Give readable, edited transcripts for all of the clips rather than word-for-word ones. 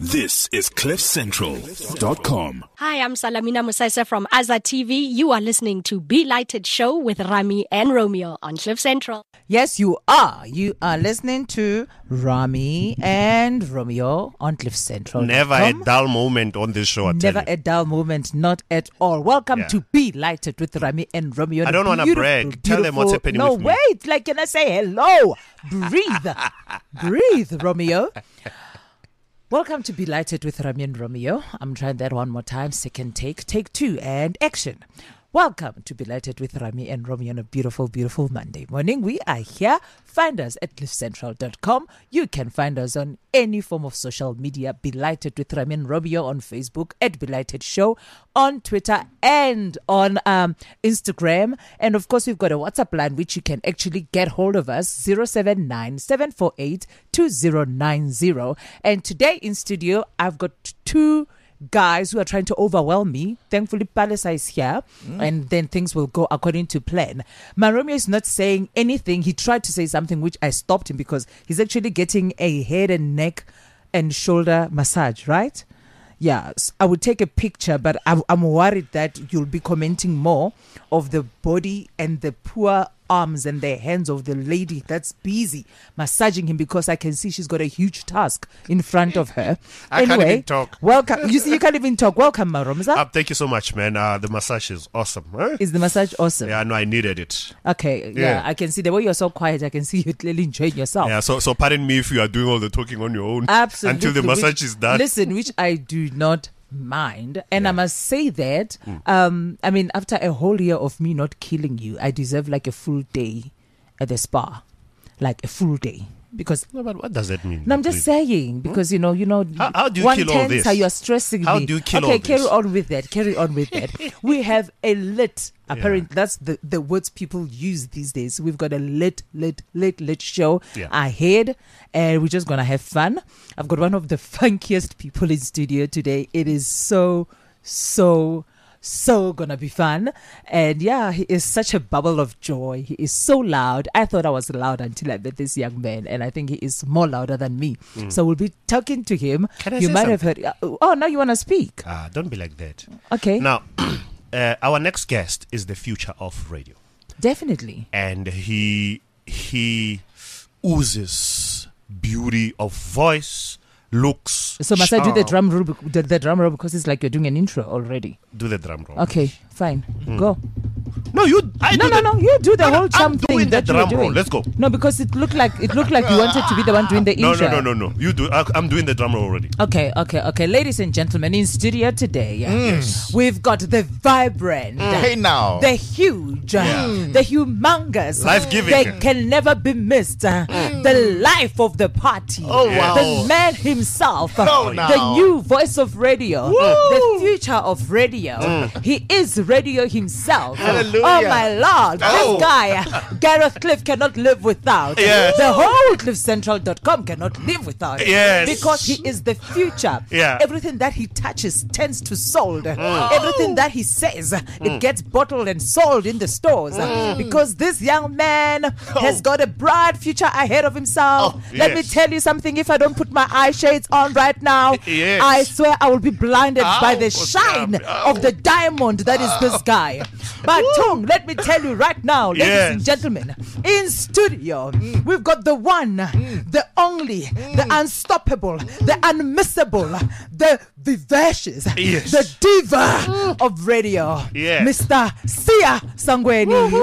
This is CliffCentral.com. Hi, I'm Salamina Musasa from Azza TV. You are listening to Be Lighted Show with Rami and Romeo on Cliff Central. Yes, you are. You are listening to Rami and Romeo on Cliff Central. Never a dull moment on this show. Never a dull moment, not at all. Welcome to Be Lighted with Rami and Romeo. I don't want to brag. Tell them what's happening with me. No, wait. Like, can I say hello? Breathe. Breathe, Romeo. Welcome to Be Lighted with Rami and Romeo. I'm trying that one more time. Second take. Take two and action. Welcome to Be Lighted with Rami and Romeo on a beautiful, beautiful Monday morning. We are here. Find us at cliffcentral.com. You can find us on any form of social media. Be Lighted with Rami and Romeo on Facebook, at Be Lighted Show, on Twitter and on Instagram. And of course, we've got a WhatsApp line which you can actually get hold of us, 079-748-2090. And today in studio, I've got two guys who are trying to overwhelm me. Thankfully, Palisa is here, and then things will go according to plan. Romeo is not saying anything. He tried to say something, which I stopped him because he's actually getting a head and neck and shoulder massage, right? Yeah, I would take a picture, but I'm worried that you'll be commenting more of the body and the poor arms and the hands of the lady that's busy massaging him, because I can see she's got a huge task in front of her. I can't even talk. Welcome. You see, you can't even talk. Welcome, Maromza. Thank you so much, man. The massage is awesome. Huh? Is the massage awesome? Yeah, no, I needed it. Okay, yeah, I can see the way you're so quiet. I can see you clearly enjoying yourself. Yeah, so pardon me if you are doing all the talking on your own. Absolutely. Until the massage is done. Listen, which I do not mind, and I must say that I mean, after a whole year of me not killing you, I deserve like a full day at the spa, like a full day, because no, but what does that mean? No, I'm just saying, because you know how do you kill all this? How you are stressing how me. Do you kill all this? Carry on with that. We have a lit, apparently that's the words people use these days. We've got a lit show ahead, and we're just gonna have fun. I've got one of the funkiest people in studio today. It is so gonna be fun. And yeah, he is such a bubble of joy. He is so loud. I thought I was loud until I met this young man, and I think he is more louder than me. So we'll be talking to him. Can I you say might something? have heard. Oh, now you want to speak? Don't be like that. Okay. Now, our next guest is the future of radio. Definitely. And he oozes beauty of voice, looks. So must I do the drum roll? The drum roll, because it's like you're doing an intro already. Do the drum roll. Okay, fine. Go. No, you. No. You do the whole charm thing. Doing the that you're drum roll. doing. Let's go. No, because it looked like you wanted to be the one doing the intro. No. You do. I'm doing the drum roll already. Okay. Ladies and gentlemen, in studio today, we've got the vibrant, hey now, the huge, the humongous, life-giving, that can never be missed, the life of the party, the man himself, the new voice of radio, the future of radio. He is radio himself. Hallelujah. Oh my Lord, this guy, Gareth Cliff, cannot live without. Yes. The whole CliffCentral.com cannot live without. Yes. Because he is the future. Yeah. Everything that he touches tends to sold. Everything that he says, it gets bottled and sold in the stores. Because this young man has got a bright future ahead of himself. Let me tell you something. If I don't put my eye shades on right now, I swear I will be blinded by the shine of the diamond that is this guy. But Tung, let me tell you right now, ladies and gentlemen, in studio, we've got the one, the only, the unstoppable, the unmissable, the vivacious, the diva of radio, Mr. Sia Sangweni.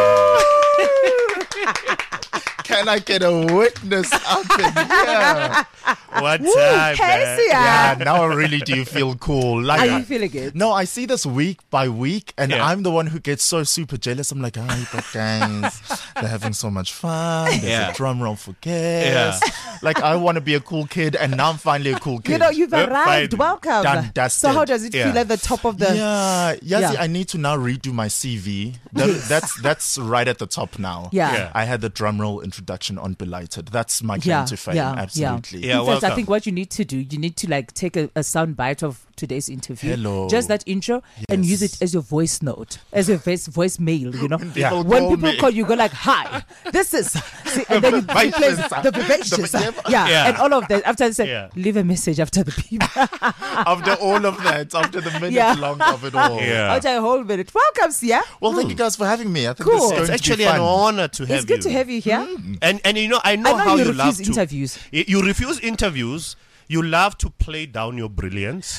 Can I get a witness up in here? What time, man? Yeah, now I really do feel cool. Like, Are you feeling good? No, I see this week by week, and I'm the one who gets so super jealous. I'm like, but guys, they're having so much fun. There's a drum roll for kids. Like, I want to be a cool kid, and now I'm finally a cool kid. You know, you've arrived. Fine. Welcome. Done, dusted. So how does it feel at the top of the... See, I need to now redo my CV. That's right at the top now. Yeah. I had the drum roll in introduction on Belighted. That's my claim to fame. Absolutely. Yeah, In fact, I welcome. think what you need to do, you need to like take a sound bite of today's interview. Hello. Just that intro and use it as your voice note, as your voice mail, you know. people When call people me. call you, go like, hi, this is, see, and then you play the vivacious. Yeah. And all of that. After I say, Yeah. leave a message after the beep. After all of that, after the minute Yeah. long of it all. Yeah. After a whole minute. Welcome, Sia. Well, thank you guys for having me. I think Cool. this is It's going It's to actually be an fun. honor to have you. It's good to have you here. And you know, I know I know how you you love refuse to interviews. You refuse interviews. You love to play down your brilliance,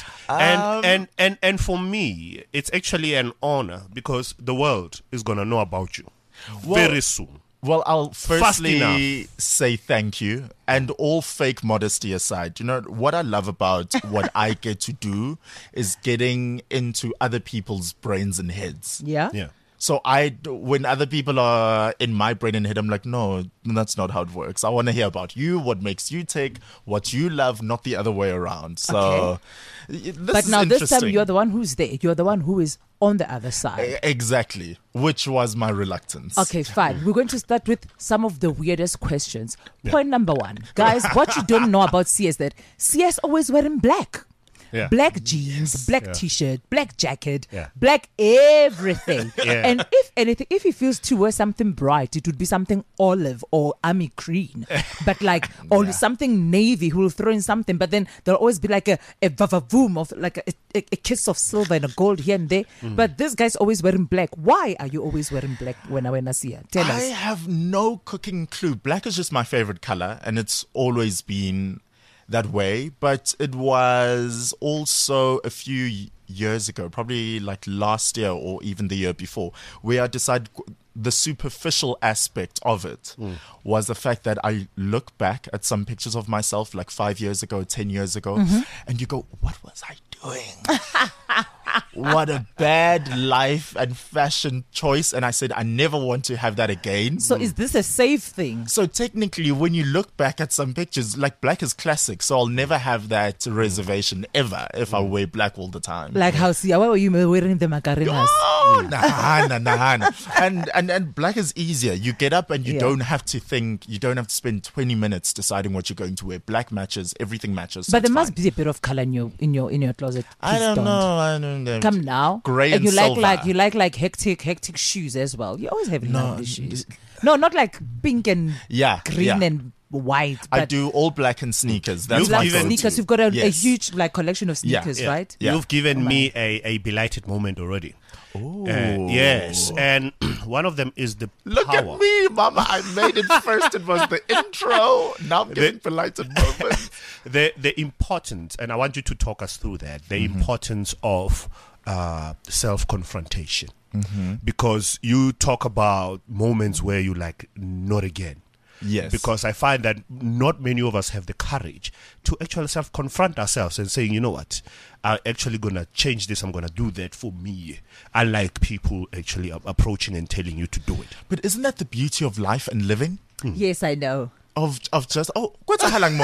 and for me, it's actually an honor because the world is gonna know about you very soon. Well, I'll Fast firstly say thank you. And all fake modesty aside, you know, what I love about what I get to do is getting into other people's brains and heads. Yeah. Yeah. So when other people are in my brain and head, I'm like, no, that's not how it works. I want to hear about you, what makes you tick, what you love, not the other way around. So, But now this time you're the one who's there. You're the one who is on the other side. Exactly, which was my reluctance. Okay, fine. We're going to start with some of the weirdest questions. Point number one. Guys, what you don't know about Sia is that Sia's always wearing black. Yeah. Black jeans, black t-shirt, black jacket, Yeah. black everything. Yeah. And if anything, if he feels to wear something bright, it would be something olive or army green. But like, or something navy, who will throw in something. But then there'll always be like a vavavoom of like a kiss of silver and a gold here and there. But this guy's always wearing black. Why are you always wearing black when I see her? Tell I us. have no cooking clue. Black is just my favorite color, and it's always been that way. But it was also a few years ago, probably like last year or even the year before, where I decided the superficial aspect of it was the fact that I look back at some pictures of myself like 5 years ago, 10 years ago, and you go, what was I doing? What a bad life and fashion choice. And I said, I never want to have that again. So is this a safe thing? So technically, when you look back at some pictures, like black is classic. So I'll never have that reservation ever if I wear black all the time. Like how Sia, why were you wearing the Macarenas? Oh, nah. And black is easier. You get up and you Yeah. don't have to think. You don't have to spend 20 minutes deciding what you're going to wear. Black matches, everything matches. so But there it's must fine. be a bit of color in your closet. I Please don't know. I don't know. Come now. Gray and you silver. like hectic shoes as well. You always have lovely shoes. No, not like pink and Yeah, green yeah. and white. I But do all black and sneakers. you That's my love go-to. sneakers. You've got a Yes. huge like collection of Yeah, sneakers, yeah. right? Yeah. You've given me a belighted moment already. Yes, and one of them is the Look power. at me, Mama. I made it first. It was the intro. Now I'm getting belighted moments. The importance, and I want you to talk us through that, the importance of self-confrontation. Because you talk about moments where you like, not again. Yes. Because I find that not many of us have the courage to actually self-confront ourselves and saying, you know what, I'm actually going to change this. I'm going to do that for me. Unlike people actually approaching and telling you to do it. But isn't that the beauty of life and living? Yes, I know. Of just what's a halang mo?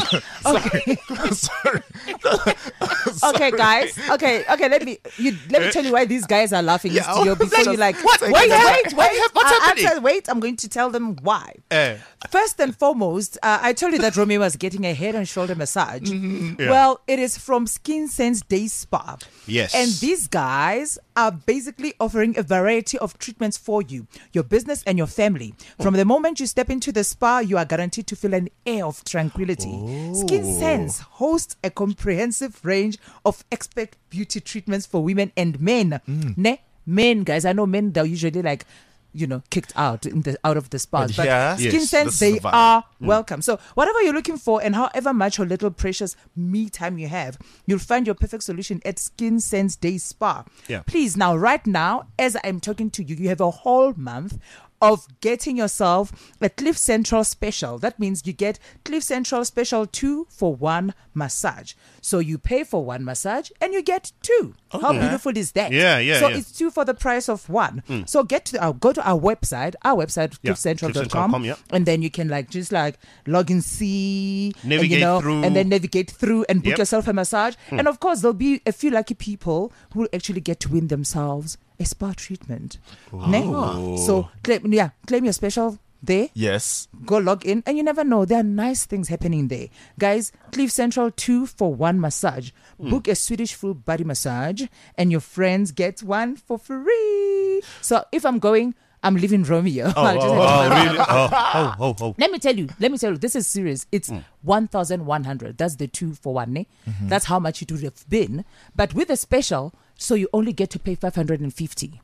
Sorry. Okay, guys. Okay. Let me tell you why these guys are laughing Yeah, in studio before just- you like. what? Wait. What's happening? Wait. I'm going to tell them why. First and foremost, I told you that Romeo was getting a head and shoulder massage. Yeah. Well, it is from Skin Sense Day Spa. Yes. And these guys are basically offering a variety of treatments for you, your business, and your family. From the moment you step into the spa, you are guaranteed to feel an air of tranquility. Skin Sense hosts a comprehensive range of expert beauty treatments for women and men. Men, guys, I know men, they're usually like, kicked out out of the spas. But yeah, Skin yes, Sense, this is they the vibe. are welcome. So whatever you're looking for and however much or little precious me time you have, you'll find your perfect solution at Skin Sense Day Spa. Yeah. Please, now, right now, as I'm talking to you, you have a whole month of getting yourself a Cliff Central special. That means you get Cliff Central special 2-for-1 massage. So you pay for one massage and you get two. How beautiful is that? Yeah, So yeah. it's 2 for the price of 1. So go to our website, Yeah, cliffcentral.com, cliffcentral.com, yeah. and then you can just log in, see, Navigate through. and then navigate through and book Yep. yourself a massage. And of course, there'll be a few lucky people who will actually get to win themselves a spa treatment. So claim your special there. Yes. Go log in, and you never know. There are nice things happening there. Guys, Cliff Central 2-for-1 massage. Book a Swedish full body massage, and your friends get one for free. So if I'm going, I'm leaving Romeo. Really? Let me tell you, this is serious. It's 1,100. That's the 2-for-1. That's how much it would have been. But with a special, so you only get to pay 550.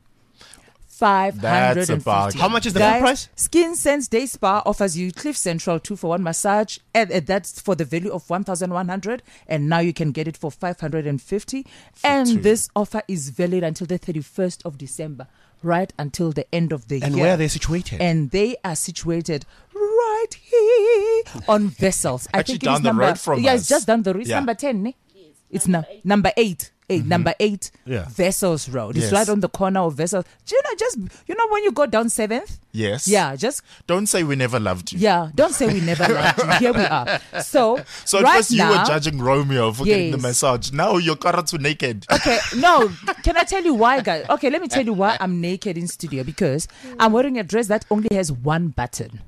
550. That's a bargain. How much is the full price? Skin Sense Day Spa offers you Cliff Central 2-for-1 massage, and that's for the value of 1,100, and now you can get it for 550. And this offer is valid until the 31st of December, right until the end of the year. And where are they situated? And they are situated right here on Vessels. I Actually think down it is the number, road from yeah, us. it's just down the road. It's Yeah. number 10. Ne? It's number 8. Number 8, Yeah. Vessels Road. It's Yes. right on the corner of Vessels. Do you know, when you go down 7th? Yes. Yeah, just, Don't say we never loved you. yeah, don't say we never loved you. Here we are. So So right at first you now, were judging Romeo for getting the Yes. massage. Now you're Karatu naked. Okay, no, can I tell you why, guys? Okay, let me tell you why I'm naked in studio, because I'm wearing a dress that only has one button.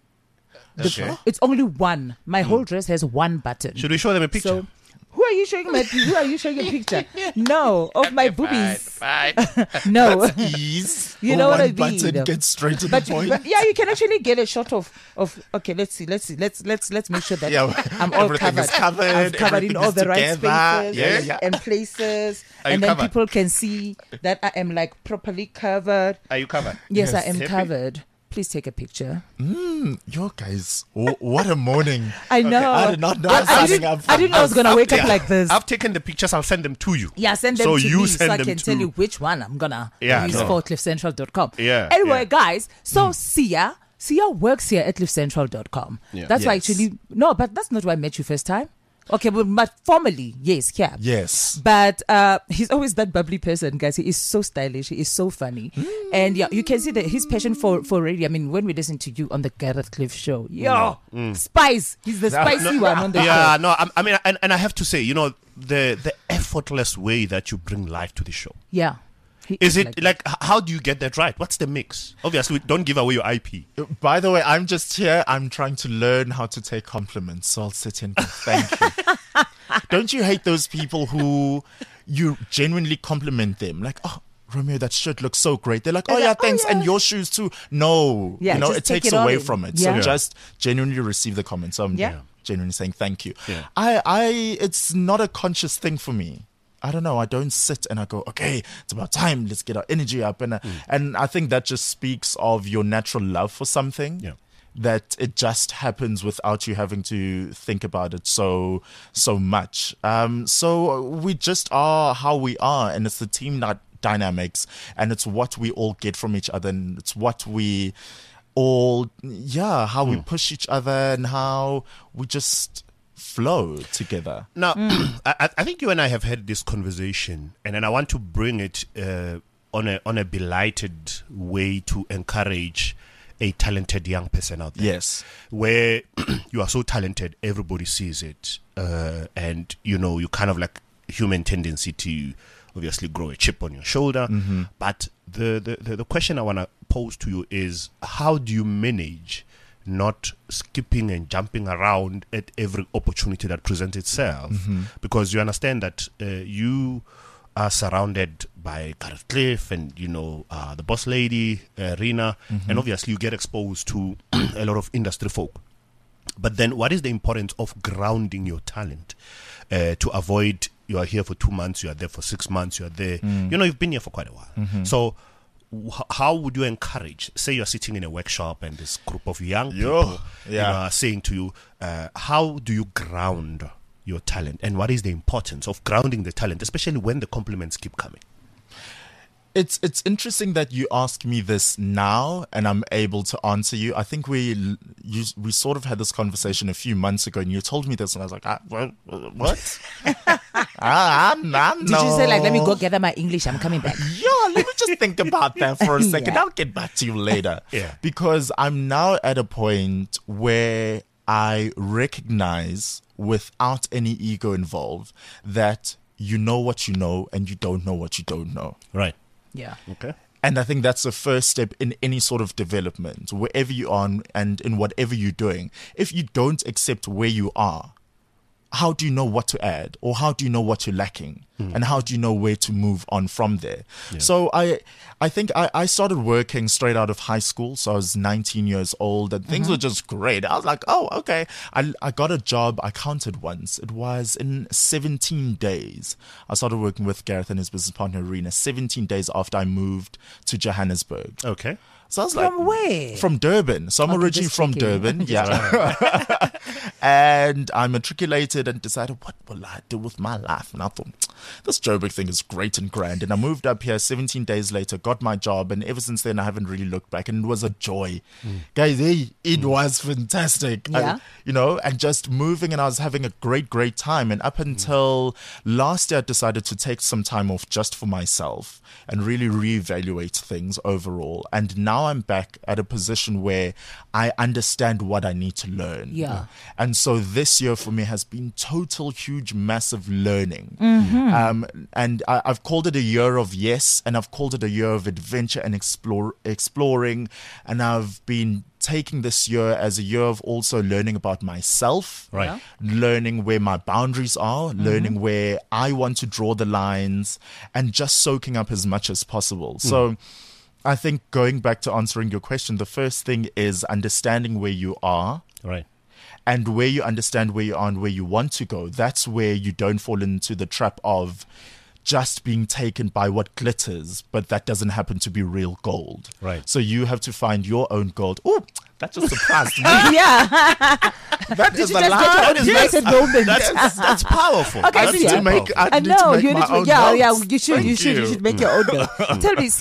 Okay. It's only one. My whole dress has one button. Should we show them a picture? So, who are you showing a picture? No, of my boobies. No. Ease. You know what I One button mean. gets straight to the But point. yeah, you can actually get a shot of. Okay, let's see. Let's make sure that Yeah, I'm all everything covered. is covered, I'm covered in everything all is the right together. spaces Yeah. and places, Are you and then covered? people can see that I am like properly covered. Are you covered? Yes, I am Happy? covered. Please take a picture. Yo, guys, what a morning. I know. I did not know I signing didn't, up I didn't know I was gonna wake up like this. I've taken the pictures. I'll send them to you. Yeah, send them so to you me send so I them can to tell you which one I'm gonna use no. for cliffcentral.com. Yeah, Anyway, yeah. guys, so Sia works here at cliffcentral.com. Yeah. That's why Yes. actually, no, but that's not why I met you first time. Okay, but formally, yes, yeah. Yes. But he's always that bubbly person, guys. He is so stylish. He is so funny. And yeah, you can see that his passion for radio. I mean, when we listen to you on the Gareth Cliff show, spice. He's the spicy one on the Yeah, show. no, I mean, and I have to say, you know, the effortless way that you bring life to the show. Yeah. He Is it that. like, how do you get that right? What's the mix? Obviously, don't give away your IP. By the way, I'm just here. I'm trying to learn how to take compliments. So I'll sit here and go, thank you. Don't you hate those people who you genuinely compliment them? Like, oh, Romeo, that shirt looks so great. They're like, oh, They're yeah, like, oh, thanks. yeah. And your shoes too. No. Yeah, you know, just it take takes it all away in. from it. Yeah. So just genuinely receive the comments. So I'm Yeah. genuinely saying thank you. Yeah. It's not a conscious thing for me. I don't know. I don't sit and I go, okay, it's about time. Let's get our energy up. And I think that just speaks of your natural love for something. Yeah. That it just happens without you having to think about it so much. So we just are how we are, and it's the team dynamics, and it's what we all get from each other, and it's what we all, how we push each other, and how we just flow together. Now, I think you and I have had this conversation, and then I want to bring it on a belighted way to encourage a talented young person out there. Yes. Where you are so talented, everybody sees it, and you know, you kind of like human tendency to obviously grow a chip on your shoulder. But the question I want to pose to you is, how do you manage not skipping and jumping around at every opportunity that presents itself? Because you understand that you are surrounded by Gareth Cliff and, you know, the boss lady, Rina, and obviously you get exposed to a lot of industry folk. But then what is the importance of grounding your talent to avoid, you are here for 2 months, you are there for 6 months, you are there, you know, you've been here for quite a while. So how would you encourage, say you're sitting in a workshop and this group of young people you know, are saying to you, how do you ground your talent, and what is the importance of grounding the talent, especially when the compliments keep coming? It's interesting that you ask me this now and I'm able to answer you. I think we sort of had this conversation a few months ago and you told me this and I was like, what? Did you say like, let me go gather my English, I'm coming back? Yeah, let me just think about that for a second. Yeah. I'll get back to you later. Yeah. Because I'm now at a point where I recognize, without any ego involved, that you know what you know and you don't know what you don't know. Right. Yeah. Okay. And I think that's the first step in any sort of development, wherever you are and in whatever you're doing. If you don't accept where you are, how do you know what to add, or how do you know what you're lacking, and how do you know where to move on from there? Yeah. So I think I started working straight out of high school. So I was 19 years old, and things were just great. I was like, oh, okay. I got a job. I counted once. It was in 17 days. I started working with Gareth and his business partner, Arena, 17 days after I moved to Johannesburg. Okay. So I was like, from where? From Durban. So I'm originally from Durban. Yeah. And I matriculated and decided, what will I do with my life? And I thought, this Joburg thing is great and grand. And I moved up here 17 days later, got my job. And ever since then, I haven't really looked back. And it was a joy. Guys, it was fantastic. Yeah. And just moving, and I was having a great time. And up until last year, I decided to take some time off just for myself and really reevaluate things overall. And now I'm back at a position where I understand what I need to learn. Yeah. And so this year for me has been total, huge, massive learning. And I've called it a year of yes, and I've called it a year of adventure and exploring. And I've been taking this year as a year of also learning about myself, right? Learning where my boundaries are, learning where I want to draw the lines, and just soaking up as much as possible. So I think going back to answering your question, the first thing is understanding where you are. Right. And where you understand where you are and where you want to go, that's where you don't fall into the trap of just being taken by what glitters, but that doesn't happen to be real gold. Right. So you have to find your own gold. Oh, that just surprised me. Yeah. That is the last moment. That's powerful. Okay, I need to make my own you should make your own notes. Tell me,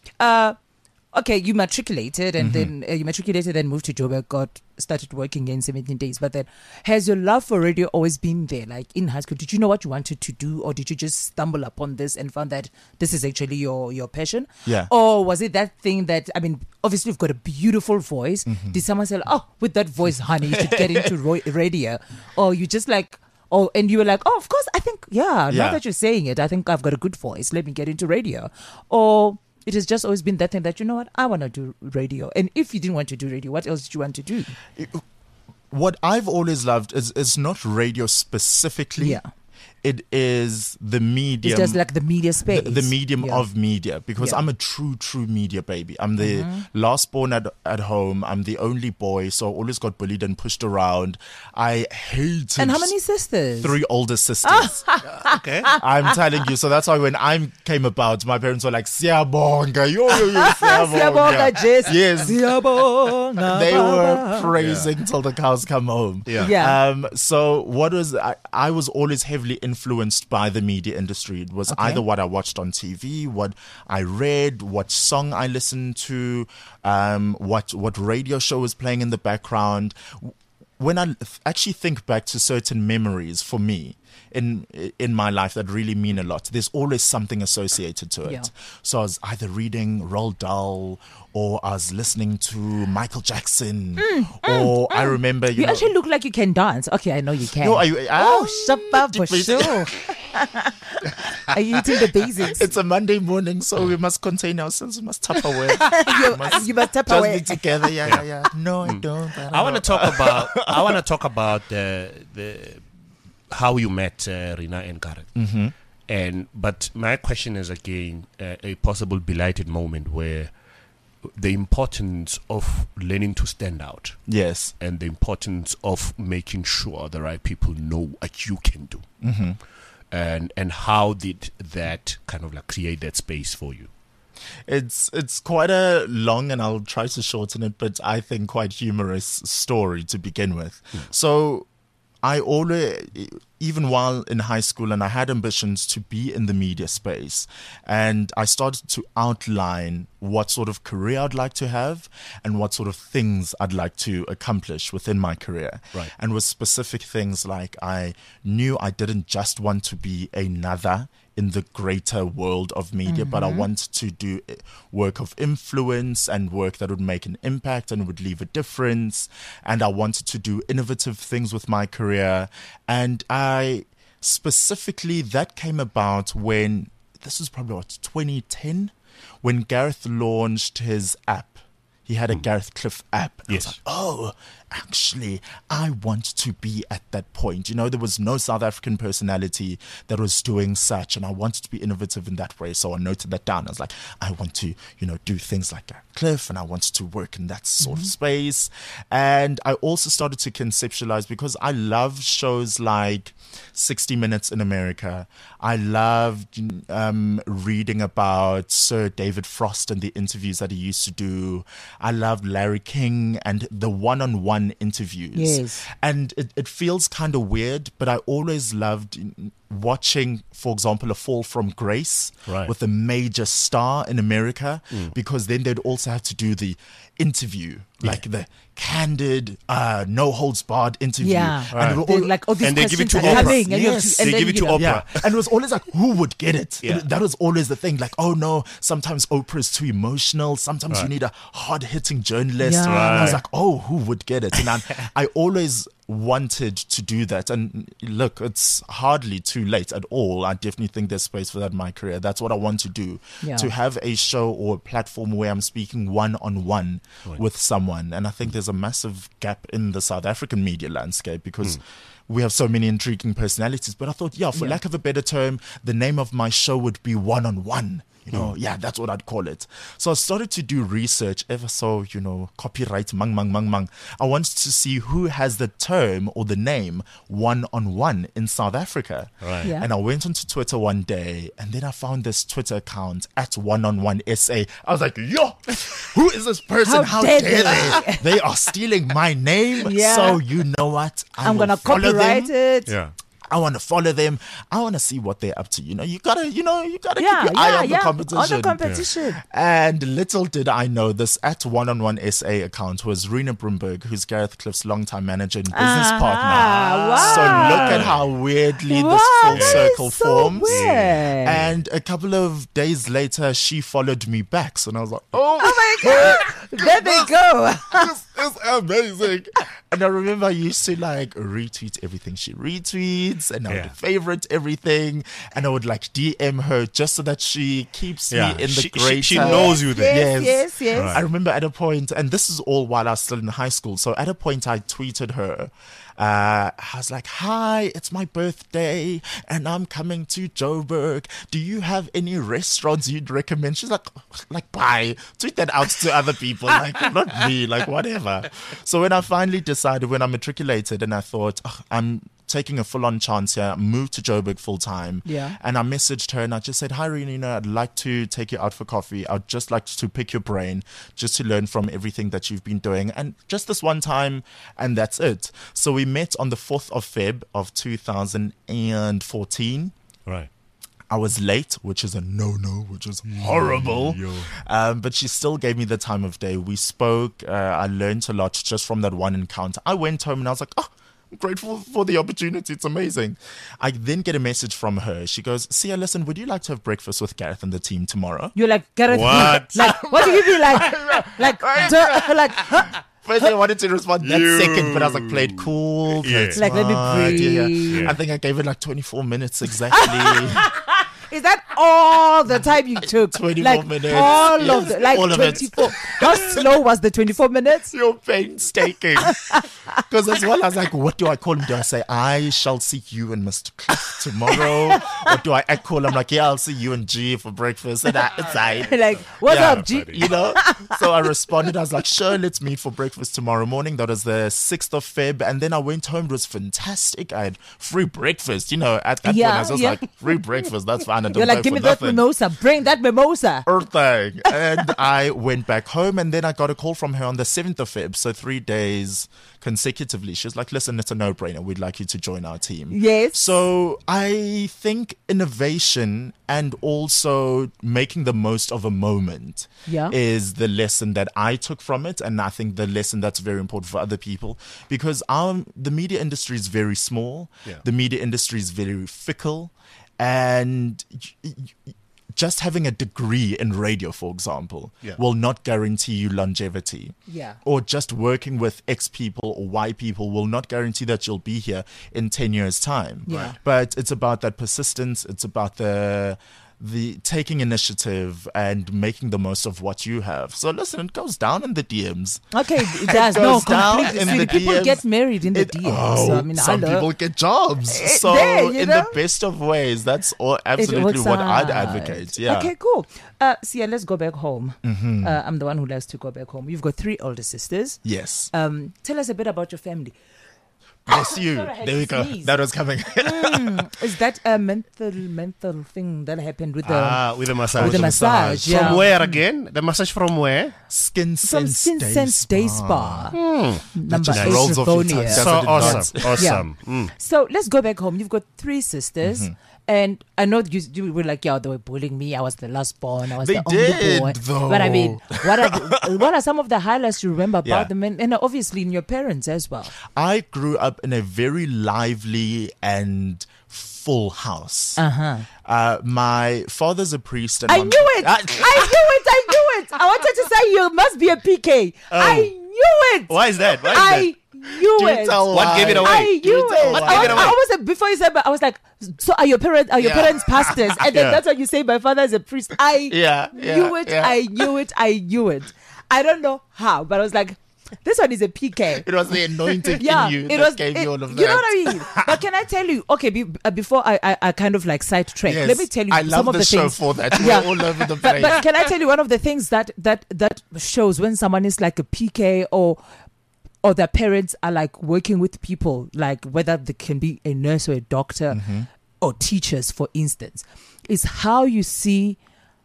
okay, you matriculated and then moved to Joburg, started working in 17 days. But then, has your love for radio always been there? Like in high school, did you know what you wanted to do, or did you just stumble upon this and found that this is actually your passion? Yeah. Or was it that thing that, I mean, obviously you've got a beautiful voice. Did someone say, oh, with that voice, honey, you should get into radio? Or you just like, oh, and you were like, oh, of course, I think, now that you're saying it, I think I've got a good voice. Let me get into radio. Or it has just always been that thing that, you know what, I want to do radio. And if you didn't want to do radio, what else did you want to do? What I've always loved is not radio specifically. Yeah. It is the medium. It's just like the media space. The medium of media, because I'm a true media baby. I'm the last born at home. I'm the only boy, so I always got bullied and pushed around. I hated. And how many sisters? 3 older sisters. Okay. I'm telling you. So that's why when I came about, my parents were like, "Siyabonga, yo, siyabonga." Yes. Siyabonga. They were praising till the cows come home. So what was I was always heavily influenced by the media industry. It was either what I watched on TV, what I read, what song I listened to, what radio show was playing in the background. When I actually think back to certain memories for me in my life that really mean a lot, there's always something associated to it. Yeah. So I was either reading Roald Dahl, or I was listening to Michael Jackson, or I remember you actually look like you can dance. Okay, I know you can. No, Shabba for sure. Are you eating the basics? It's a Monday morning, so we must contain ourselves. We must tap away. You must tap just away. be together. Yeah. No, I don't. I want to talk about the how you met Rina and Gareth. But my question is again a possible belated moment where the importance of learning to stand out. Yes. And the importance of making sure the right people know what you can do. And how did that kind of like create that space for you? It's quite a long, and I'll try to shorten it, but I think quite humorous story to begin with. So I always, even while in high school, and I had ambitions to be in the media space, and I started to outline what sort of career I'd like to have and what sort of things I'd like to accomplish within my career. Right. And with specific things like I knew I didn't just want to be another in the greater world of media, but I wanted to do work of influence and work that would make an impact and would leave a difference. And I wanted to do innovative things with my career. And I specifically, that came about when, this was probably 2010, when Gareth launched his app, he had a Gareth Cliff app. And I was Yes. like, oh, actually, I want to be at that point. You know, there was no South African personality that was doing such, and I wanted to be innovative in that way. So I noted that down. I was like, I want to, do things like Gareth Cliff, and I wanted to work in that sort of space. And I also started to conceptualize, because I love shows like 60 Minutes in America. I loved reading about Sir David Frost and the interviews that he used to do. I loved Larry King and the one-on-one interviews. Yes. And it feels kind of weird, but I always loved watching, for example, A Fall from Grace Right. with a major star in America, because then they'd also have to do the interview, like the candid, no holds barred interview. Yeah. And it would They- all- like all these And they give it questions to are Oprah. coming, and you have Yes. to- and They then give it you to know- Oprah. yeah, and it was always like, who would get it? Yeah. That was always the thing. Like, oh no, sometimes Oprah's too emotional. Sometimes you need a hard-hitting journalist. Yeah. I was Right. like, oh, who would get it? And I always wanted to do that. And look, it's hardly too late at all. I definitely think there's space for that in my career. That's what I want to do. Yeah. To have a show or a platform where I'm speaking one-on-one with someone. And I think there's a massive gap in the South African media landscape, because we have so many intriguing personalities. But I thought, for lack of a better term, the name of my show would be One-on-One. That's what I'd call it. So I started to do research, ever so, copyright, mang. I wanted to see who has the term or the name one-on-one in South Africa. Right. Yeah. And I went onto Twitter one day, and then I found this Twitter account at one-on-one SA. I was like, who is this person? How How dare dare they? they? They are stealing my name. Yeah. So you know what? I'm will gonna follow copyright them. it. Yeah. I want to follow them. I want to see what they're up to. You gotta keep Yeah, your eye on the competition. On the competition. And little did I know, this at one-on-one SA account was Rena Brumberg, who's Gareth Cliff's longtime manager and business partner. wow. So look at how weirdly this full that is circle so forms. weird. And a couple of days later, she followed me back. So I was like, oh my God. There they go. this is amazing. And I remember I used to retweet everything she retweets, and I would favorite everything, and I would DM her just so that she keeps me in the greater. She knows you there. Yes. I remember at a point, and this is all while I was still in high school. So at a point, I tweeted her. I was like, hi, it's my birthday and I'm coming to Joburg. Do you have any restaurants you'd recommend? She's like, bye. Tweet that out to other people. Not me, whatever. So when I finally decided, when I matriculated, and I thought, I'm taking a full-on chance here, moved to Joburg full-time. Yeah. And I messaged her and I just said, hi, Rena, I'd like to take you out for coffee. I'd just like to pick your brain, just to learn from everything that you've been doing. And just this one time, and that's it. So we met on the 4th of Feb of 2014. Right. I was late, which is a no-no, which is horrible. But she still gave me the time of day. We spoke. I learned a lot just from that one encounter. I went home and I was like, I'm grateful for the opportunity. It's amazing. I then get a message from her. She goes, Sia, listen, would you like to have breakfast with Gareth and the team tomorrow? You're like, Gareth. What? What do you mean? Huh? First, I wanted to respond that second, but I was play it cool. Play it Like, let me smart, breathe. I think I gave it 24 minutes exactly. Is that all the time you took? 24 minutes. All Yes, of the, all of it. 24. How slow was the 24 minutes? You're painstaking. Because as well, I was like, what do I call him? Do I say, I shall see you and Mr. Cliff tomorrow? Or do I call him I'll see you and G for breakfast? And it's Like, what's Yeah, up, G? So I responded. I was like, sure, let's meet for breakfast tomorrow morning. That was the 6th of Feb. And then I went home. It was fantastic. I had free breakfast. At that point, I was just like, free breakfast. That's fine. I don't You're like, pay give me for that nothing. mimosa. Bring that mimosa. Thing. And I went back home, and then I got a call from her on the 7th of Feb. So 3 days consecutively. She was like, listen, it's a no-brainer. We'd like you to join our team. Yes. So I think innovation and also making the most of a moment is the lesson that I took from it. And I think the lesson that's very important for other people, because the media industry is very small. Yeah. The media industry is very fickle. And just having a degree in radio, for example, will not guarantee you longevity. Yeah. Or just working with X people or Y people will not guarantee that you'll be here in 10 years' time. Yeah. But it's about that persistence. It's about the the taking initiative and making the most of what you have. So listen, it goes down in the DMs. Okay, it does. No, goes down completely. in See, the people DMs. get married in the DMs. So, I mean, some hello. people get jobs. So there, you in know? the best of ways, that's all It absolutely works what out. I'd advocate. Yeah. Okay, cool. Sia, let's go back home. I'm the one who likes to go back home. You've got 3 older sisters. Yes. Tell us a bit about your family. Bless you. Sorry, I had There we to go. sneeze. That was coming. Is that a mental thing that happened with the With the massage. with the massage? Yeah. From where again? The massage from where? Skin From Sense Skin Sense Day Spa. Number just 8 rolls off your tongue. Rivonia. That's So what it does. awesome. So let's go back home. You've got 3 sisters. And I know you were like, yeah, they were bullying me. I was the last born. I was They the only did, boy. though. But I mean, what are some of the highlights you remember about Yeah. them? And obviously in your parents as well. I grew up in a very lively and full house. My father's a priest. And I my- knew it. I knew it. I wanted to say you must be a PK. I knew it. Why is that? Why is I that? knew Do it. tell What why. gave it away? I knew it. What gave it away? I was before you said, but I was like, so are your parents pastors? And then that's what you say. My father is a priest. I knew it. yeah. I knew it. I don't know how, but I was like, this one is a PK. It was the anointing Yeah, in you it that was. gave you all of that. You know what I mean? But can I tell you? Okay, before I kind of like sidetrack, Yes. let me tell you I love some of the the show things. for that. Yeah. We're all over the But place. can I tell you one of the things that shows when someone is like a PK or their parents are like working with people, like whether they can be a nurse or a doctor or teachers, for instance, is how you see.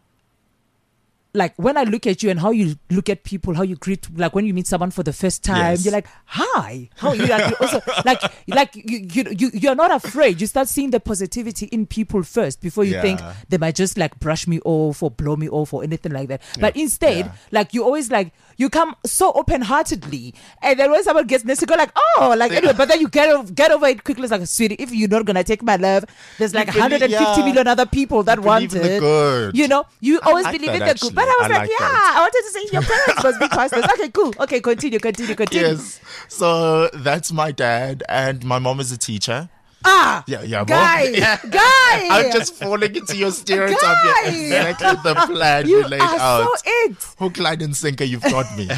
Like when I look at you and how you look at people, how you greet, like when you meet someone for the first time, Yes. you're like, "Hi, how are you?" Like, you also, like you're not afraid. You start seeing the positivity in people first before you think Yeah. they might just like brush me off or blow me off or anything like that. But instead, like you always like you come so open-heartedly, and then when someone gets next, you go like, "Oh, like anyway," but then you get over it quickly. It's like, "Sweetie, if you're not gonna take my love, there's like believe- 150 million other people that want believe in the it." good. You know, you always like believe that, in the actually. good. But I was I like, like yeah, that. I wanted to say your parents must be pastors. Okay, cool. Okay, continue. Yes. So that's my dad, and my mom is a teacher. Ah, Yeah, Mom. guy, Yeah. guy. I'm just falling into your stereotype. Guy. Yeah, exactly the plan you you laid are out. so it. Hook, line, and sinker. You've got me.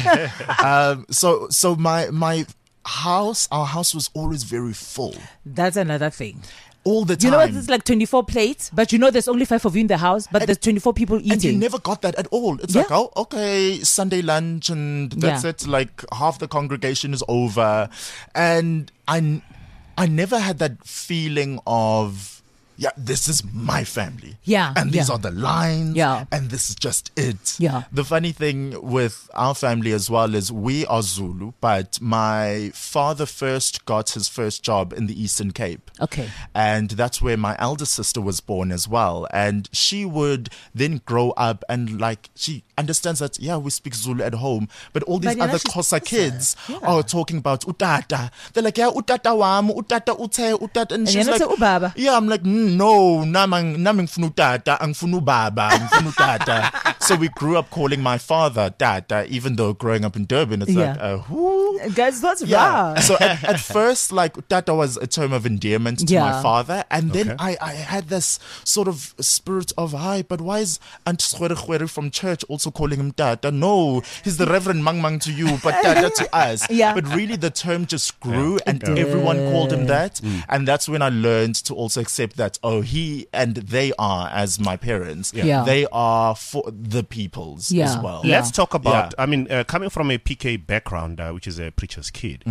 So my house, our house was always very full. That's another thing. All the time. You know, it's like 24 plates, but you know there's only 5 of you in the house, but there's 24 people eating. And you never got that at all. It's like, oh, okay, Sunday lunch, and that's it. Like half the congregation is over, and I never had that feeling of, yeah, this is my family. Yeah, And these yeah. are the lines. Yeah. And this is just it. Yeah. The funny thing with our family as well is we are Zulu, but my father first got his first job in the Eastern Cape. Okay. And that's where my elder sister was born as well. And she would then grow up and like, she understands that, yeah, we speak Zulu at home, but all these But other she's Xhosa kids Yeah. are talking about utata. They're like, yeah, utata wam, utata ute, utata. And she's you're not like, saying ubaba? yeah, I'm like, no, nami ngifuna utata, angifuna ubaba, ngifuna utata. So we grew up calling my father Tata, even though growing up in Durban, it's Yeah. like, who? Guys, that's Yeah. right. So at first, like, Tata was a term of endearment to Yeah. my father. And then I had this sort of spirit of, hi, but why is Aunt Khwere from church also calling him Tata? No, he's the Reverend Mang Mang to you, but Tata to us. Yeah. But really, the term just grew and everyone called him that. And that's when I learned to also accept that, oh, he and they are, as my parents, Yeah. they are for the peoples Yeah. as well. Yeah. Let's talk about, Yeah. I mean, coming from a PK background, which is a preacher's kid,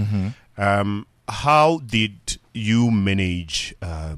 how did you manage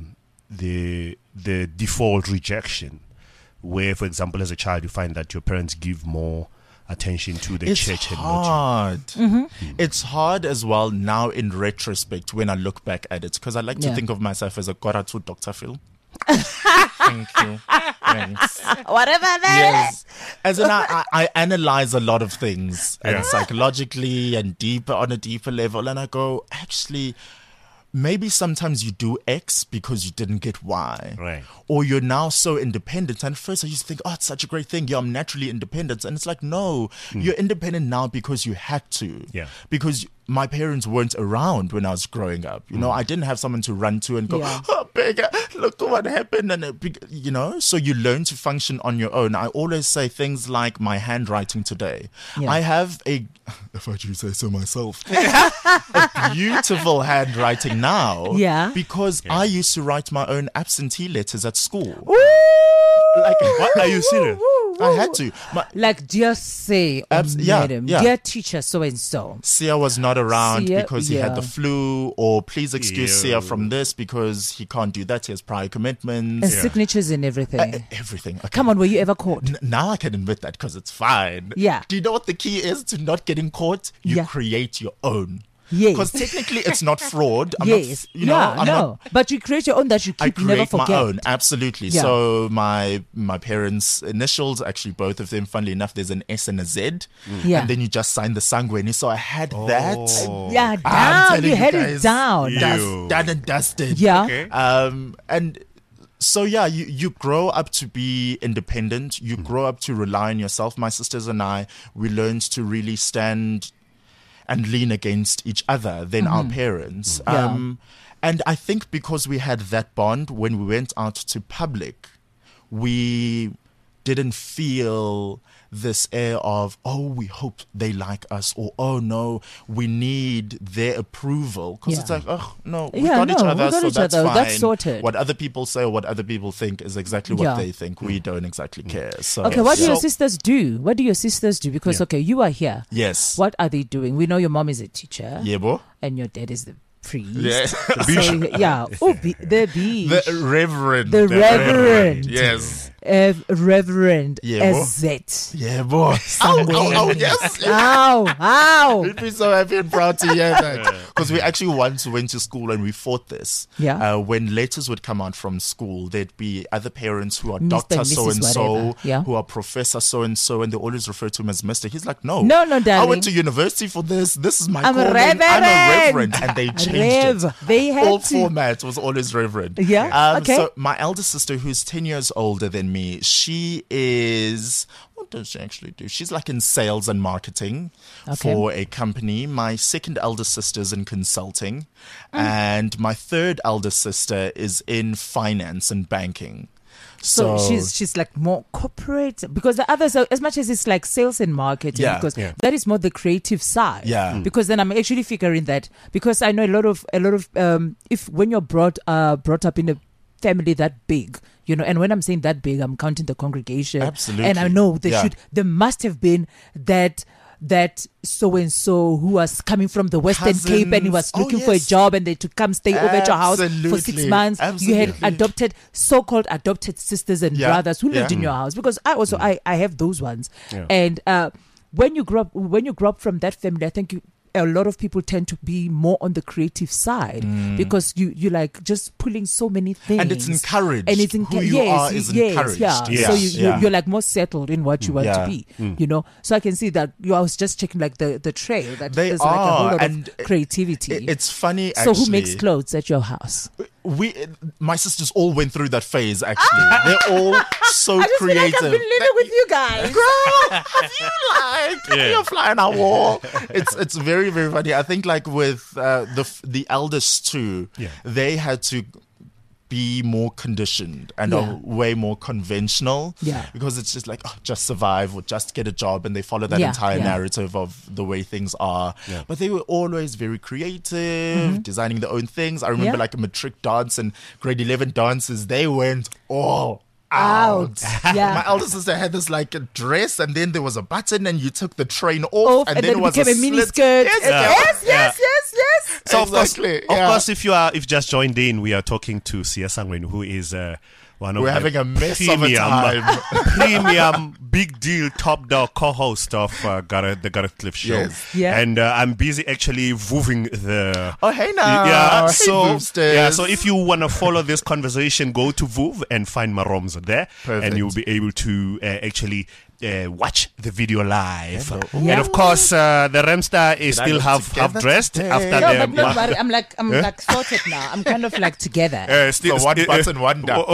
the default rejection where, for example, as a child, you find that your parents give more attention to the It's church and not hard. Mm-hmm. It's hard as well now in retrospect when I look back at it, because I like to Yeah. think of myself as a Koratu Dr. Phil. Thank you. Thanks. Whatever that Yes. As in, I analyze a lot of things and psychologically and deeper on a deeper level, and I go, actually, maybe sometimes you do X because you didn't get Y. Right. Or you're now so independent. And first I used to think, oh, it's such a great thing. Yeah, I'm naturally independent. And it's like, no, you're independent now because you had to. Yeah. Because my parents weren't around when I was growing up. You know, I didn't have someone to run to and go, oh, Beggar, look what happened. And, you know, so you learn to function on your own. I always say things like my handwriting today. Yeah. I have if I do say so myself, a beautiful handwriting now. Yeah. Because I used to write my own absentee letters at school. Like, what are you serious? I had to. Like, dear say, madam, dear teacher, so and so. Sia was not around Sia, because he had the flu, or please excuse Sia from this because he can't do that. He has prior commitments. And signatures and everything. Everything. Okay. Come on, were you ever caught? Now I can admit that because it's fine. Yeah. Do you know what the key is to not getting caught? You create your own. Yes. Because technically it's not fraud. Yes. But you create your own that you keep, never forget. I create my own, absolutely. Yeah. So my parents' initials, actually both of them, funnily enough, there's an S and a Z. Yeah. And then you just sign the Sangweni. So I had that. Yeah, down. You had it down. Done and dusted. Yeah. Okay. And so yeah, you grow up to be independent. You grow up to rely on yourself. My sisters and I, we learned to really stand and lean against each other than our parents. And I think because we had that bond, when we went out to public, we didn't feel this air of, oh, we hope they like us, or oh no, we need their approval. Because it's like, oh no, we got each other, so that's fine. That's sorted. What other people say or what other people think is exactly what they think. We don't exactly care. So okay, what do your sisters do? What do your sisters do? Because okay, you are here. Yes. What are they doing? We know your mom is a teacher. Yebo. And your dad is the priest. Yeah. The reverend. The reverend. Yes. Reverend Yeah, SZ. Yeah, boy. Oh, yes. Ow. We'd be so happy and proud to hear that. Because we actually once went to school and we fought this. Yeah. When letters would come out from school, there'd be other parents who are Mr. Dr. So-and-so, yeah. who are Professor so-and-so, and they always refer to him as Mr. He's like, no, darling. I went to university for this. This is my calling. Reverend. I'm a reverend. And they changed it. They had All to. formats was always reverend. Yeah. Okay. So my elder sister, who's 10 years older than me, she is, what does she actually do? She's like in sales and marketing for a company. My second elder sister is in consulting. And my third elder sister is in finance and banking. So she's like more corporate, because the others are, as much as it's like sales and marketing, because that is more the creative side. Yeah. Because then I'm actually figuring that, because I know a lot of if when you're brought up in a family that big, you know, and when I'm saying that big, I'm counting the congregation. Absolutely. And I know there must have been that so-and-so who was coming from the Western Cape and he was looking for a job, and they to come stay over at your house for 6 months. Absolutely. You had so-called adopted sisters and brothers who lived in your house, because I also I have those ones. And when you grow up from that family, I think a lot of people tend to be more on the creative side, because you like just pulling so many things, and it's encouraged. And it's who you are is encouraged. So you're like more settled in what you want to be, you know. So I can see that I was just checking like the trail that there's like a whole lot of creativity. It's funny. Actually, so who makes clothes at your house? My sisters all went through that phase. Actually, they're all so I just creative. Feel like I've been living with you guys. Girl, have you you're flying our wall? It's very, very funny. I think like with the eldest two, they had to be more conditioned and are way more conventional, because it's just like, just survive or just get a job, and they follow that entire narrative of the way things are. But they were always very creative, designing their own things. I remember like a matric dance and grade 11 dances, they went all out. My elder sister had this like a dress, and then there was a button, and you took the train off, and then it was became a mini skirt. Yes. So exactly. Of course, if you just joined in, we are talking to Sia Sangweni, who is one of We're having a mess of a time. premium, big deal, top dog co-host of the Gareth Cliff Show. Yes. Yeah. And I'm busy actually moving the. Oh, hey now. Yeah. Hey, So if you want to follow this conversation, go to Vuv and find Maroms there. Perfect. And you'll be able to actually watch the video live. And of course, the Ramstar is still half dressed after but don't worry, I'm like sorted now. I'm kind of like together. So one button wonder.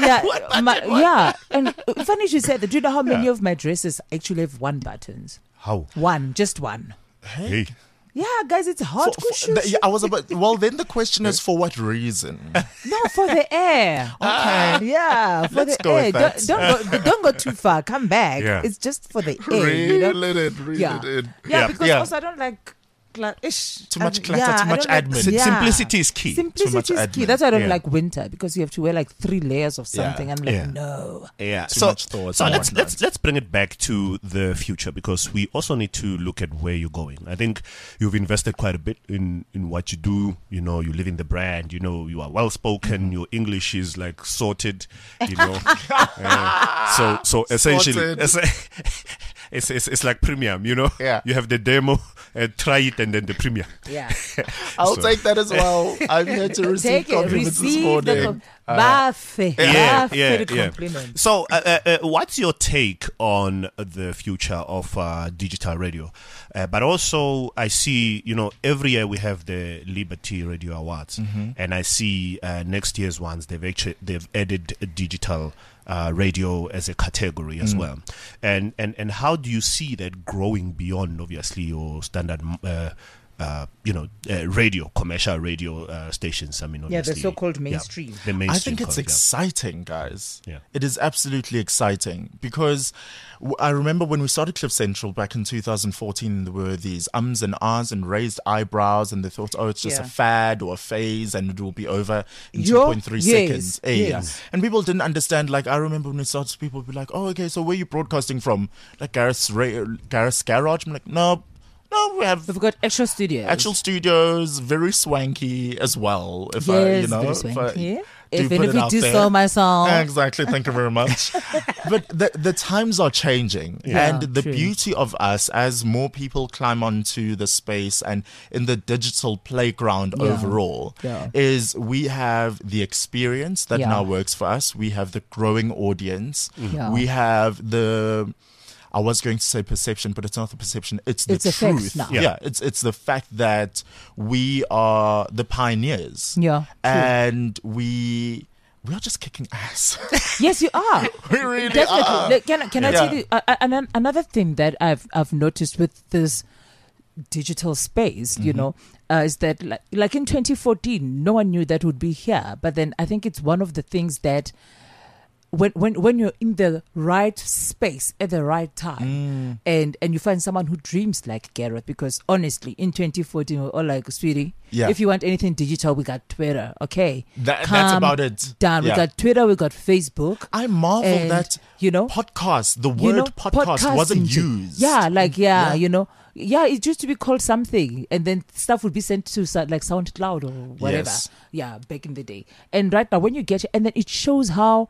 And funny you said that. Do you know how many of my dresses actually have one buttons? How? Just one. Hey. Yeah, guys, it's hot. I was about. Well, then the question is, for what reason? No, for the air. Okay. Yeah, for Let's the go air. with that. Don't go too far. Come back. Yeah. It's just for the air. Reel it in. Yeah, Yeah. because Yeah. also I don't like Too much clutter, too much admin. Simplicity is key. Simplicity is admin. key. That's why I don't Yeah. like winter, because you have to wear like 3 layers of something. Yeah. I'm like, Yeah. no. Yeah. Too So, much thoughts so and let's whatnot. let's bring it back to the future, because we also need to look at where you're going. I think you've invested quite a bit in what you do. You know, you live in the brand. You know, you are well spoken. Mm-hmm. Your English is like sorted. You know, so essentially, it's like premium. You know, Yeah. You have the demo, try it, and then the premium. Yeah. I'll So- take that as well. I'm here to receive Take it. compliments this Receive the morning. Buffet compliment. So, what's your take on the future of digital radio? But also, I see, you know, every year we have the Liberty Radio Awards, and I see next year's ones they've added a digital radio as a category as well. And how do you see that growing beyond, obviously, your standard radio, commercial radio stations? I mean, Yeah, the obviously, so-called mainstream. the mainstream. I think it's called, yeah. exciting, guys. Yeah. It is absolutely exciting because I remember when we started Cliff Central back in 2014, there were these ums and ahs and raised eyebrows, and they thought, oh, it's just Yeah. a fad or a phase and it will be over in Yo, 2.3 yes, seconds. yes. And people didn't understand. Like, I remember when we started, people would be like, oh, okay, so where are you broadcasting from? Like Gareth's Garage? I'm like, no, we have We've got actual studios. actual studios, very swanky as well. If Yes, I, very if swanky. I If do put it you out do there. so myself. Exactly. Thank you very much. But the times are changing, Yeah, and the true. beauty of us, as more people climb onto the space and in the digital playground Yeah. overall, Yeah. is we have the experience that Yeah. now works for us. We have the growing audience. Yeah. We have the. I was going to say perception, but it's not the perception. It's the It's the facts truth. now. Yeah, it's the fact that we are the pioneers. Yeah, true. And we are just kicking ass. Yes, you are. We really Definitely. are. Like, can I Yeah. tell you another thing that I've noticed with this digital space, you know, is that like in 2014, no one knew that would be here. But then I think it's one of the things that when you're in the right space at the right time, and you find someone who dreams like Gareth, because honestly, in 2014, we're all like, sweetie, Yeah. if you want anything digital, we got Twitter, okay? That's Calm about it. down. Yeah. We got Twitter, we got Facebook. I marvel And, that you know, podcast, the you word know, podcast wasn't podcasting. used. Yeah, like Yeah. you know, yeah, it used to be called something, and then stuff would be sent to like SoundCloud or whatever. Yes. Yeah, back in the day. And right now, when you get it, and then it shows how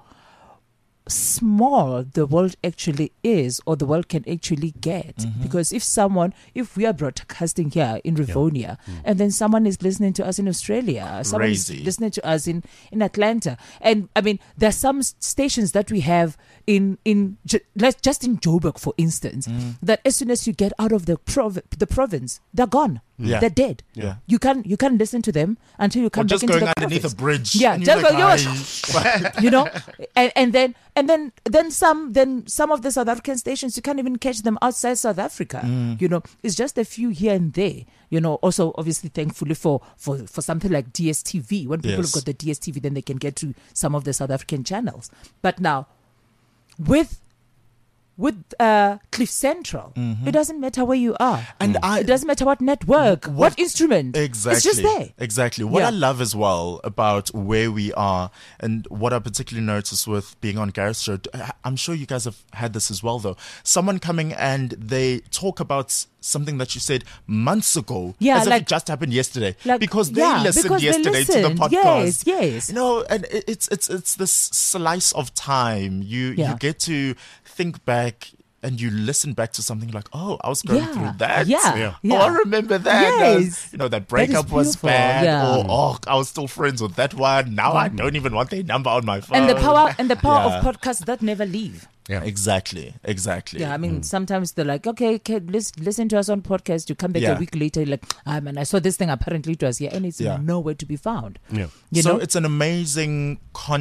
small the world actually is, or the world can actually get. Because if we are broadcasting here in Rivonia, and then someone is listening to us in Australia, someone is Crazy. listening to us in Atlanta, and I mean, there's some stations that we have in just in Joburg, for instance, that as soon as you get out of the province, they're gone. Yeah. They're dead. Yeah. You can't listen to them until you come Or back just into going the underneath province. a bridge. Yeah, and you're just like, go, you know, and then some of the South African stations, you can't even catch them outside South Africa. You know, it's just a few here and there. You know, also obviously thankfully for something like DSTV. When people Yes. have got the DSTV, then they can get to some of the South African channels. But now with Cliff Central, it doesn't matter where you are, And it doesn't matter what network, what instrument. Exactly. It's just there. Exactly. What Yeah. I love as well about where we are, and what I particularly noticed with being on Gareth's show, I'm sure you guys have had this as well, though. Someone coming and they talk about something that you said months ago, Yeah, as if like- it just happened yesterday, like- because they yeah, listened because they yesterday to the listened. podcast. Yes. You know, and it's this slice of time. You Yeah. get to think back. And you listen back to something like, oh, I was going Yeah. through that. Yeah. Oh, I remember that. Yes. You know, that is breakup was beautiful. bad. Yeah. Or, oh, I was still friends with that one. Now I don't even want their number on my phone. And the power Yeah. of podcasts that never leave. Yeah. Exactly. Yeah, I mean, sometimes they're like, okay, listen to us on podcast. You come back Yeah. a week later, you're like, man, I saw this thing. Apparently, it was here, and it's Yeah. nowhere to be found. Yeah. You so know, it's an amazing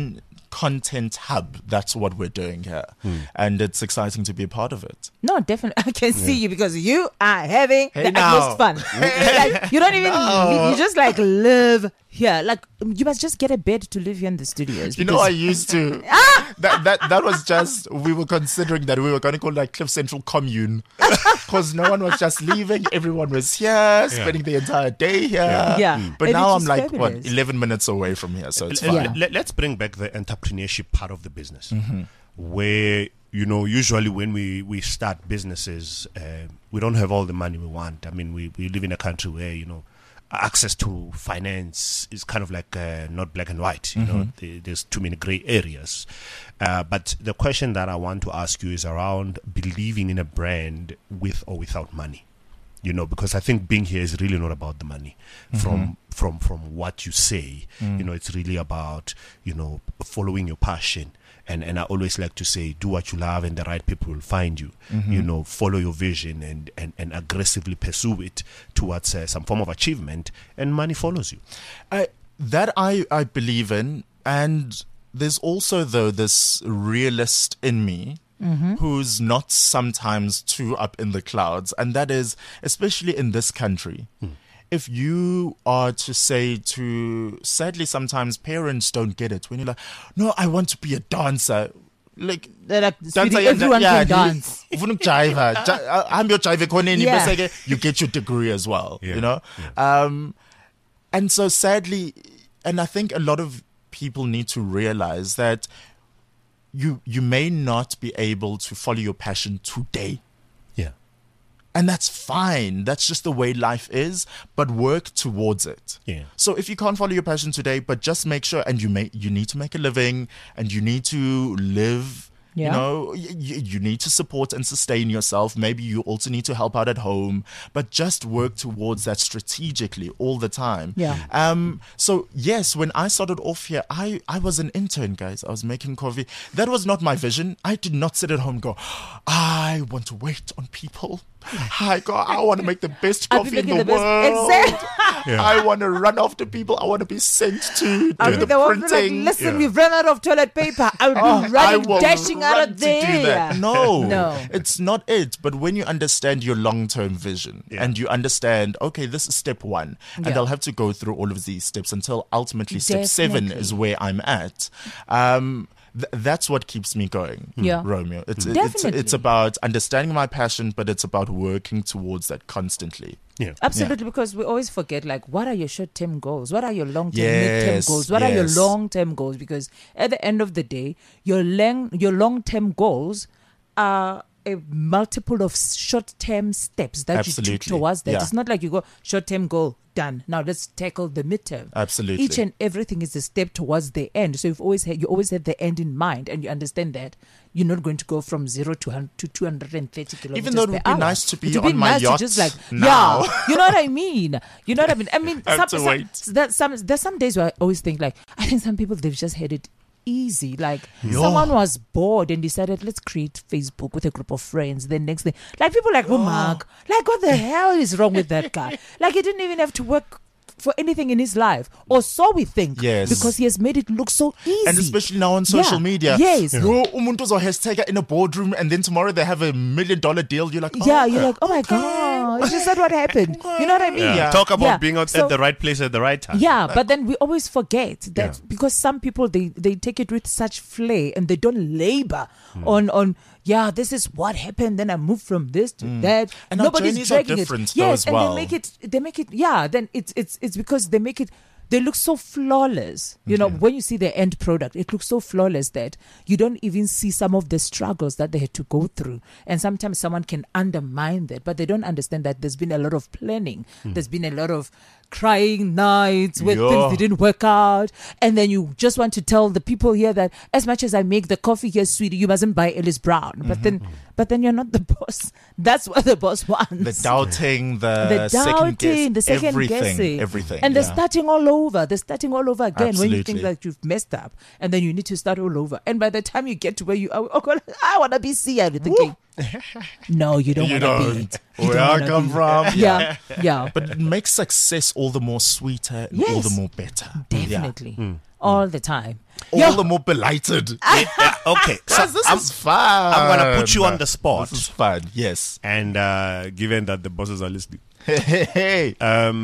content hub. That's what we're doing here. And it's exciting to be a part of it. No, definitely. I can see you because you are having the now. utmost fun. Like, you don't even, you just like live here. Like, you must just get a bed to live here in the studios. You know, I used to. That was just, we were considering that we were going to call like Cliff Central Commune. Because no one was just leaving. Everyone was here, spending the entire day here. Yeah. But And now it's I'm like, fabulous. 11 minutes away from here. So it's fine. Let's bring back the entrepreneurship part of the business, where, you know, usually when we start businesses, we don't have all the money we want. I mean, we live in a country where, you know, access to finance is kind of like not black and white. You know, there's too many gray areas. But the question that I want to ask you is around believing in a brand with or without money. You know, because I think being here is really not about the money. From what you say, you know, it's really about, you know, following your passion. And I always like to say, do what you love and the right people will find you. You know, follow your vision and aggressively pursue it towards some form of achievement, and money follows you. That I believe in. And there's also, though, this realist in me who's not sometimes too up in the clouds. And that is, especially in this country, if you are to say to, sadly, sometimes parents don't get it. When you're like, no, I want to be a dancer. Like, They're like, sweetie, everyone can dance. I'm your jive Yeah. you get your degree as well, Yeah. you know? And so sadly, and I think a lot of people need to realize that you may not be able to follow your passion today. Yeah. And that's fine. That's just the way life is, but work towards it. Yeah. So if you can't follow your passion today, but just make sure, and you need to make a living, and you need to live. Yeah. You know, you need to support and sustain yourself. Maybe you also need to help out at home, but just work towards that strategically all the time. Yeah. So yes, when I started off here, I was an intern, guys. I was making coffee. That was not my vision. I did not sit at home and go, I want to wait on people. I want to make the best I'll be coffee in making the the best- world. Exactly. I want to run after people. I want to be sent to I do mean, the they won't be like, printing. listen, we've run out of toilet paper. I'll be running, will dashing out run of to do there. that. No, No. it's not it. But when you understand your long-term vision and you understand, okay, this is step 1, and Yeah. I'll have to go through all of these steps until ultimately step 7 Definitely. is where I'm at. That's what keeps me going, Yeah. Romeo. It's Definitely. about understanding my passion, but it's about working towards that constantly. Yeah. Absolutely, because we always forget, like, what are your short-term goals? What are your long-term, Yes, mid-term goals? What are your yes. long-term goals? Because at the end of the day, your long-term goals are a multiple of short-term steps that you Absolutely. took towards that. Yeah. It's not like you go, short-term goal, done. Now let's tackle the midterm. Absolutely. Each and everything is a step towards the end. So you always have the end in mind, and you understand that you're not going to go from 0 to 230 kilometers. Even though it would per be hour. nice to be It would on my nice to yacht just like, now. yeah, you know what I mean. You know what I mean. I mean, I have to wait. there's some days where I always think, like, I think some people, they've just had it easy. Like, someone was bored and decided, let's create Facebook with a group of friends. Then next thing, like, people like, oh, Mark, like, what the hell is wrong with that guy? Like, he didn't even have to work for anything in his life, or so we think. Yes. Because he has made it look so easy. And especially now on social Yeah. media. Yes. Yo, umuntu uzohashtag in a boardroom, and then tomorrow they have $1 million deal. You're like, oh, Yeah, you're like, oh my God, is that what happened? You know what I mean? Yeah. Yeah. Talk about Yeah. being at So- the right place at the right time. Yeah, but then we always forget that Yeah. because some people, they take it with such flair and they don't labor on this is what happened, then I moved from this to that. And our Nobody's journeys are dragging different it. though Yes, as well. and they make it then it's because they look so flawless. You know, when you see the end product, it looks so flawless that you don't even see some of the struggles that they had to go through. And sometimes someone can undermine that, but they don't understand that there's been a lot of planning. There's been a lot of crying nights where Yeah. things didn't work out. And then you just want to tell the people here that as much as I make the coffee here, sweetie, you mustn't buy Ellis Brown. But then you're not the boss. That's what the boss wants. the doubting, The second guess, doubting, the second everything, guessing, everything. and they're yeah. starting all over. They're starting all over again when you think Absolutely. that you've messed up, and then you need to start all over. And by the time you get to where you are, oh God, I want to be here. You're thinking, No, you don't You want to be don't. it. You Where don't I wanna come be. from. Yeah, yeah. But it makes success all the more sweeter and all Yes. the more better. Definitely. Yeah. All the time. All the more belighted. Yeah, okay, so Guys, this is fun. I'm going to put you on the spot. This is fun, yes. And given that the bosses are listening, Hey.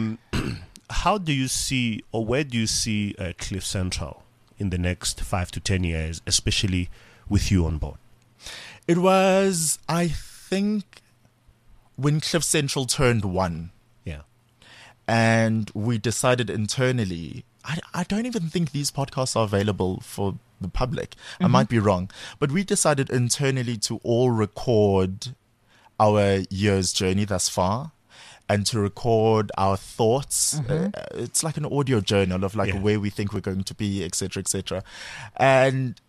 how do you see, or where do you see Cliff Central in the next 5 to 10 years, especially with you on board? It was, I think, when Cliff Central turned 1 Yeah. and we decided internally, I don't even think these podcasts are available for the public. I might be wrong. But we decided internally to all record our year's journey thus far and to record our thoughts. It's like an audio journal of like Yeah. where we think we're going to be, etc., etc. And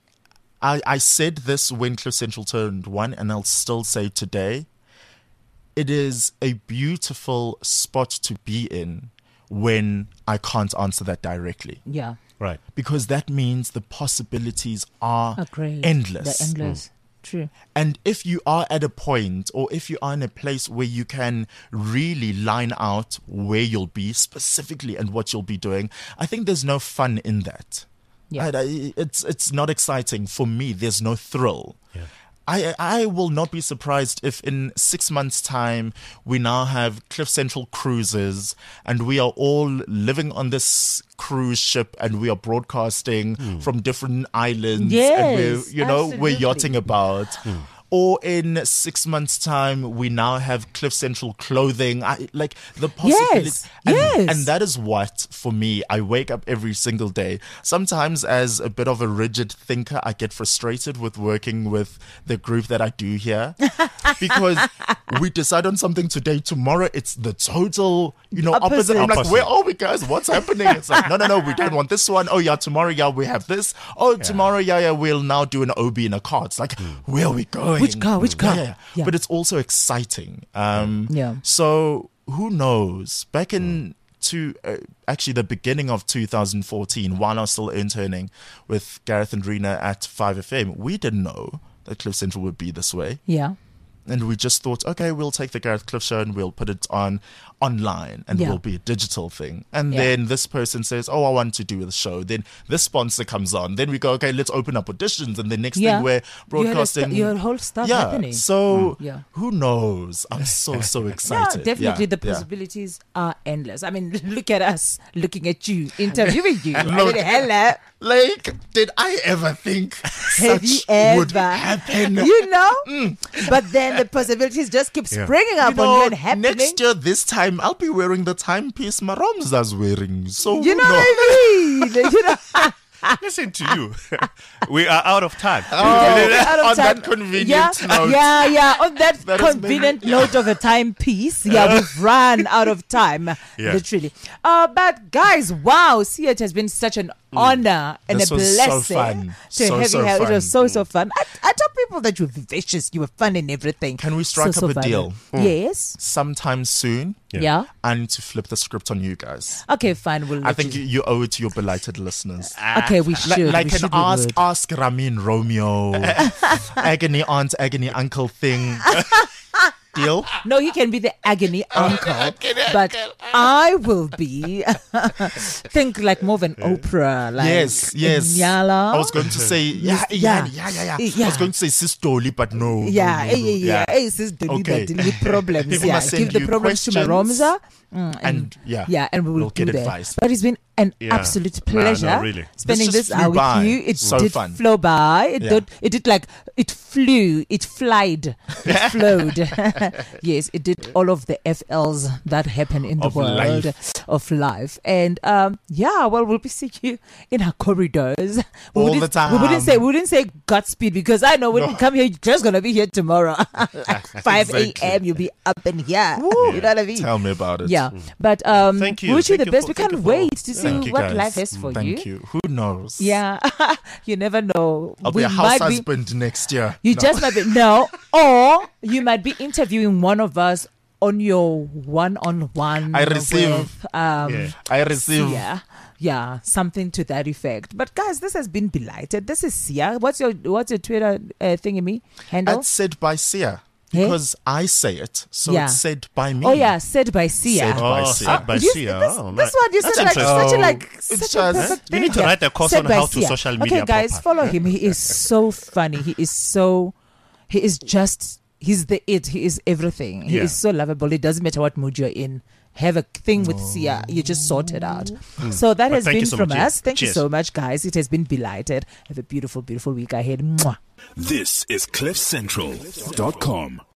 I said this when Cliff Central turned 1, and I'll still say today, it is a beautiful spot to be in when I can't answer that directly. Yeah. Right. Because that means the possibilities are Great. endless. They're endless. True. And if you are at a point, or if you are in a place where you can really line out where you'll be specifically and what you'll be doing, I think there's no fun in that. Yeah. It's not exciting for me. There's no thrill. Yeah. I will not be surprised if in 6 months' time we now have Cliff Central cruises and we are all living on this cruise ship and we are broadcasting from different islands and Yes, we're absolutely. yachting about. Or in 6 months' time, we now have Cliff Central clothing. Like the possibilities. Yes. And that is what, for me, I wake up every single day. Sometimes, as a bit of a rigid thinker, I get frustrated with working with the group that I do here. Because we decide on something today, tomorrow it's the total, opposite. I'm like, Opposite. where are we, guys? What's happening? It's like, no, we don't want this one. Oh, yeah, tomorrow, yeah, we have this. Oh, tomorrow, yeah, we'll now do an OB in a car. It's like, where are we going? Which car? Yeah. Yeah. But it's also exciting. Yeah. So who knows? Back in actually the beginning of 2014, while I was still interning with Gareth and Rena at 5FM, we didn't know that Cliff Central would be this way. Yeah. And we just thought, okay, we'll take the Gareth Cliff show and we'll put it online and Yeah. will be a digital thing. And Yeah. then this person says, oh, I want to do the show. Then this sponsor comes on. Then we go, okay, let's open up auditions. And the next Yeah. thing we're broadcasting. You had whole stuff yeah. happening. So Yeah. who knows? I'm so Yeah, excited. definitely. Yeah, The yeah. possibilities are endless. I mean, look at us looking at you, interviewing you. I Look. mean, hello. Like, did I ever think Have you such would ever? happen? You know? But then the possibilities just keep springing up on you and happening. next year this time I'll be wearing the timepiece Maromza's wearing. So You who know what I mean? You know? Listen to you. We are out of time. Out of on time. that convenient note. Yeah. On that, That is convenient note of a timepiece, we've run out of time, Yeah. literally. But guys, wow, see, it has been such an honor and This a was so blessing fun. to So, have so you here. It fun. was so fun. I tell people that you were vicious, you were fun and everything. Can we strike So up a fun. deal? Yes. Sometime soon, Yeah. I need to flip the script on you guys. Okay, fine. We'll I let think you. you owe it to your belighted listeners. Okay, we should. Like we an should, we would. ask Ramin Romeo, agony aunt, agony uncle thing. Deal? No, he can be the agony uncle, but I will be think like more of an Oprah, like Yes. Nyala. I was going to say yeah. I was going to say Sistoli, but no. Yeah. no. Hey, sis, don't Okay. need with problems. People Yeah, must send give the you problems to questions. Maromza. And and we will we'll do get that. advice. But it's been an Yeah. absolute No, pleasure really. spending This this just hour flew by. with you. It So did fun. flow by. It Yeah. did. It did like it flew. It flied. It flowed. Yes, it did all of the FLs that happen in the Of world of life. And well, we'll be seeing you in our corridors All wouldn't- the time. We wouldn't say Godspeed because I know when you come here, you're just gonna be here tomorrow, like 5 Exactly. a.m. You'll be up in here. You know what I mean? Tell me about it. Yeah, but Thank you. we wish you Thank the you best. for- We thank can't you for- wait to see Thank you, what guys. life has for Thank you. Who knows? Yeah, you never know. I'll be a house husband next year. You No. just might be or you might be interviewing one of us on your one-on-one. I receive. with, I receive. Yeah, something to that effect. But guys, this has been Belighted. This is Sia. What's your Twitter thingy me handle? That's said by Sia. Because I say it, so Yeah. it's said by me. Oh yeah, said by Sia. Said by Oh, Sia. said by You- Sia. This, Oh, this nice. one you That's said like interesting. such a like It's such a just- perfect You thing. need to write a course Said on by how to Sia. social media Okay, guys, proper. follow him. He is so funny. He's the it. He is everything. He Yeah. is so lovable. It doesn't matter what mood you're in. Have a thing with Sia. You just sort it out. So that But has thank you been so from much. us. Thank you Cheers. so much, guys. It has been Belighted. Have a beautiful, beautiful week ahead. Mwah. This is CliffCentral.com.